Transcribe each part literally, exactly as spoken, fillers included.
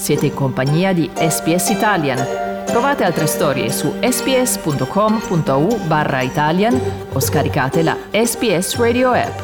Siete in compagnia di S B S Italian. Trovate altre storie su sbs.com.au barra Italian o scaricate la S B S Radio app.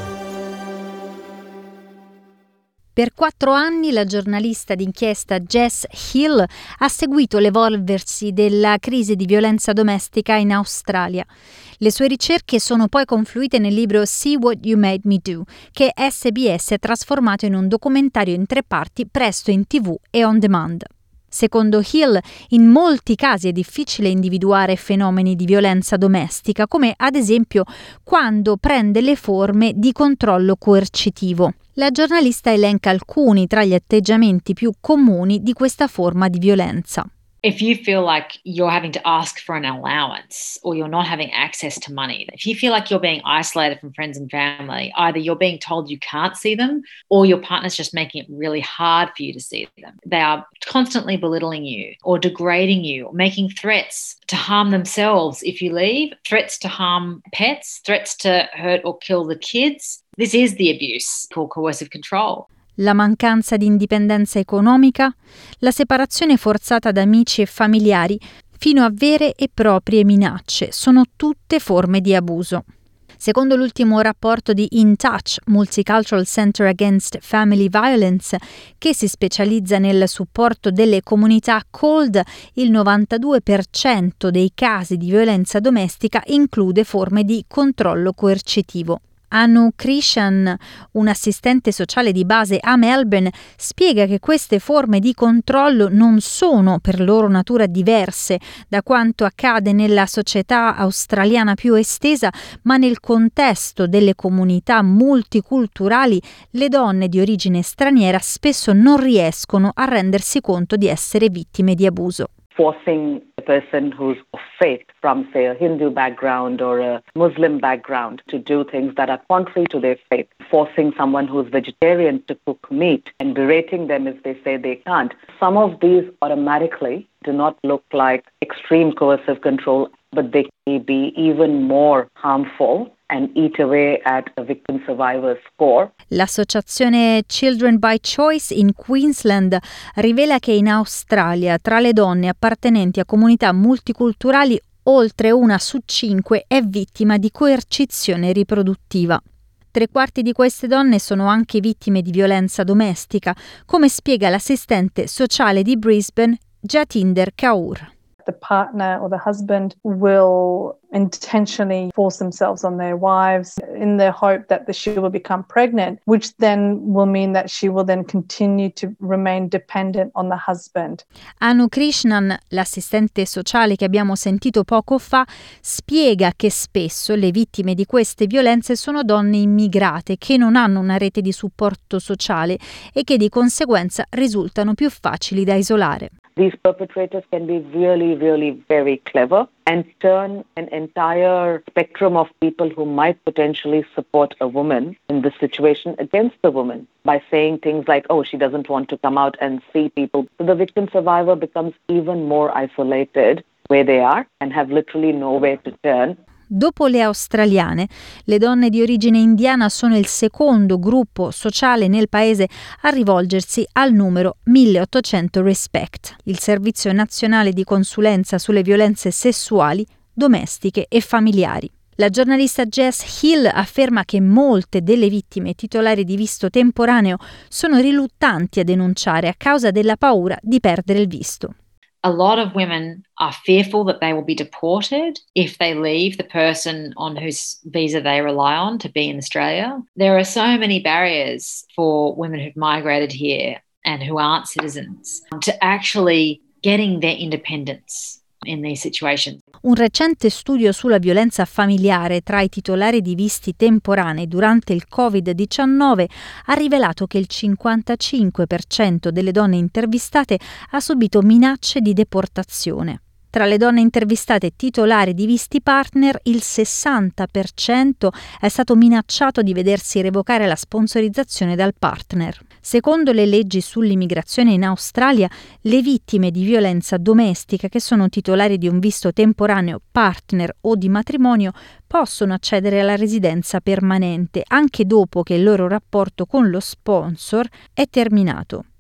Per quattro anni la giornalista d'inchiesta Jess Hill ha seguito l'evolversi della crisi di violenza domestica in Australia. Le sue ricerche sono poi confluite nel libro See What You Made Me Do, che S B S ha trasformato in un documentario in tre parti presto in tivù e on demand. Secondo Hill, in molti casi è difficile individuare fenomeni di violenza domestica, come ad esempio quando prende le forme di controllo coercitivo. La giornalista elenca alcuni tra gli atteggiamenti più comuni di questa forma di violenza. If you feel like you're having to ask for an allowance or you're not having access to money, if you feel like you're being isolated from friends and family, either you're being told you can't see them or your partner's just making it really hard for you to see them. They are constantly belittling you or degrading you, or making threats to harm themselves if you leave, threats to harm pets, threats to hurt or kill the kids. This is the abuse called coercive control. La mancanza di indipendenza economica, la separazione forzata da amici e familiari, fino a vere e proprie minacce, sono tutte forme di abuso. Secondo l'ultimo rapporto di In Touch, Multicultural Center Against Family Violence, che si specializza nel supporto delle comunità C O L D, il novantadue per cento dei casi di violenza domestica include forme di controllo coercitivo. Anu Krishan, un assistente sociale di base a Melbourne, spiega che queste forme di controllo non sono per loro natura diverse da quanto accade nella società australiana più estesa, ma nel contesto delle comunità multiculturali le donne di origine straniera spesso non riescono a rendersi conto di essere vittime di abuso. Forcing a person who's of faith from, say, a Hindu background or a Muslim background to do things that are contrary to their faith. Forcing someone who's vegetarian to cook meat and berating them if they say they can't. Some of these automatically do not look like extreme coercive control, but they may be even more harmful and eat away at a victim survivor score. L'associazione Children by Choice in Queensland rivela che in Australia tra le donne appartenenti a comunità multiculturali oltre una su cinque è vittima di coercizione riproduttiva. Tre quarti di queste donne sono anche vittime di violenza domestica, come spiega l'assistente sociale di Brisbane Jatinder Kaur. The partner or the husband will intentionally force themselves on their wives in the hope that the, she will become pregnant, which then will mean that she will then continue to remain dependent on the husband. Anu Krishnan, l'assistente sociale che abbiamo sentito poco fa, spiega che spesso le vittime di queste violenze sono donne immigrate che non hanno una rete di supporto sociale e che di conseguenza risultano più facili da isolare. These perpetrators can be really, really very clever and turn an entire spectrum of people who might potentially support a woman in this situation against the woman by saying things like, oh, she doesn't want to come out and see people. So the victim survivor becomes even more isolated where they are and have literally nowhere to turn. Dopo le australiane, le donne di origine indiana sono il secondo gruppo sociale nel paese a rivolgersi al numero milleottocento Respect, il servizio nazionale di consulenza sulle violenze sessuali, domestiche e familiari. La giornalista Jess Hill afferma che molte delle vittime titolari di visto temporaneo sono riluttanti a denunciare a causa della paura di perdere il visto. A lot of women are fearful that they will be deported if they leave the person on whose visa they rely on to be in Australia. There are so many barriers for women who've migrated here and who aren't citizens to actually getting their independence in these situations. Un recente studio sulla violenza familiare tra i titolari di visti temporanei durante il covid diciannove ha rivelato che il cinquantacinque per cento delle donne intervistate ha subito minacce di deportazione. Tra le donne intervistate titolari di visti partner, il sessanta per cento è stato minacciato di vedersi revocare la sponsorizzazione dal partner. Secondo le leggi sull'immigrazione in Australia, le vittime di violenza domestica che sono titolari di un visto temporaneo, partner o di matrimonio possono accedere alla residenza permanente anche dopo che il loro rapporto con lo sponsor è terminato.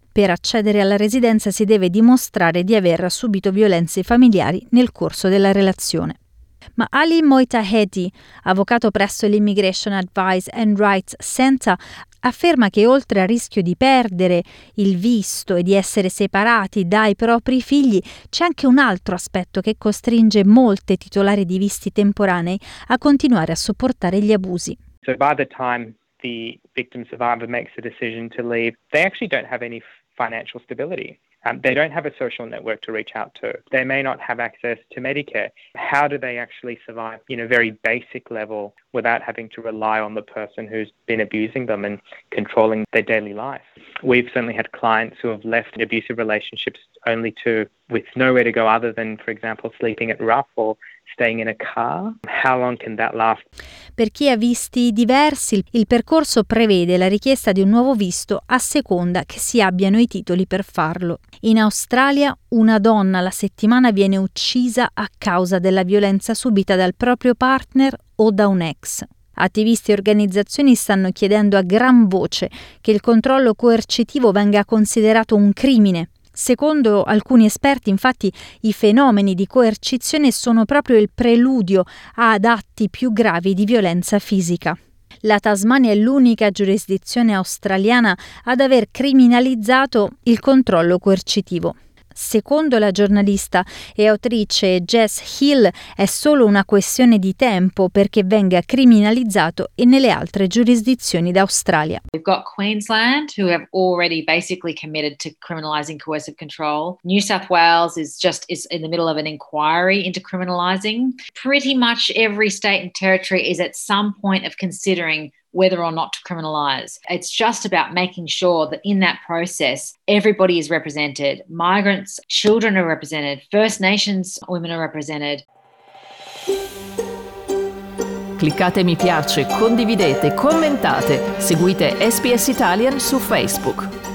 Per accedere alla residenza si deve dimostrare di aver subito violenze familiari nel corso della relazione. Ma Ali Moitahedi, avvocato presso l'Immigration Advice and Rights Center, afferma che oltre al rischio di perdere il visto e di essere separati dai propri figli, c'è anche un altro aspetto che costringe molte titolari di visti temporanei a continuare a sopportare gli abusi. So by the time the victim survivor makes the decision to leave, they actually don't have any financial stability. Um, they don't have a social network to reach out to. They may not have access to Medicare. How do they actually survive, you know, very basic level without having to rely on the person who's been abusing them and controlling their daily life? We've certainly had clients who have left abusive relationships only to, with nowhere to go other than, for example, sleeping at rough or staying in a car. How long can that last? Per chi ha visti diversi, il percorso prevede la richiesta di un nuovo visto a seconda che si abbiano i titoli per farlo. In Australia, una donna alla settimana viene uccisa a causa della violenza subita dal proprio partner o da un ex. Attivisti e organizzazioni stanno chiedendo a gran voce che il controllo coercitivo venga considerato un crimine. Secondo alcuni esperti, infatti, i fenomeni di coercizione sono proprio il preludio ad atti più gravi di violenza fisica. La Tasmania è l'unica giurisdizione australiana ad aver criminalizzato il controllo coercitivo. Secondo la giornalista e autrice Jess Hill è solo una questione di tempo perché venga criminalizzato e nelle altre giurisdizioni d'Australia. We've got Queensland, who have already basically committed to criminalising coercive control. New South Wales is just is in the middle of an inquiry into criminalising. Pretty much every state and territory is at some point of considering whether or not to criminalise. It's just about making sure that in that process, everybody is represented. Migrants, children are represented. First Nations women are represented. Cliccate mi piace, condividete, commentate, seguite S B S Italian su Facebook.